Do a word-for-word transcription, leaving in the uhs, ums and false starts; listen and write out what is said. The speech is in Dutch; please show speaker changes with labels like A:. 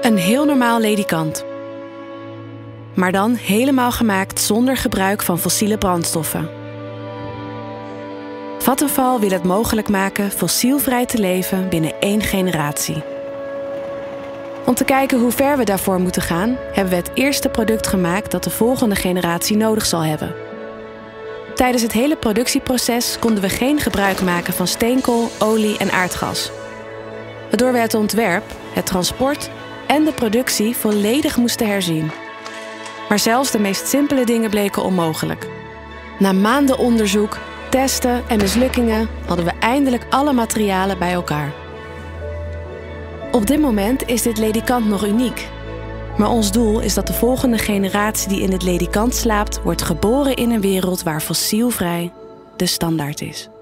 A: Een heel normaal ledikant. Maar dan helemaal gemaakt zonder gebruik van fossiele brandstoffen. Vattenfall wil het mogelijk maken fossielvrij te leven binnen één generatie. Om te kijken hoe ver we daarvoor moeten gaan, hebben we het eerste product gemaakt dat de volgende generatie nodig zal hebben. Tijdens het hele productieproces konden we geen gebruik maken van steenkool, olie en aardgas. Waardoor we het ontwerp, het transport en de productie volledig moesten herzien. Maar zelfs de meest simpele dingen bleken onmogelijk. Na maanden onderzoek, testen en mislukkingen hadden we eindelijk alle materialen bij elkaar. Op dit moment is dit ledikant nog uniek. Maar ons doel is dat de volgende generatie die in dit ledikant slaapt, wordt geboren in een wereld waar fossielvrij de standaard is.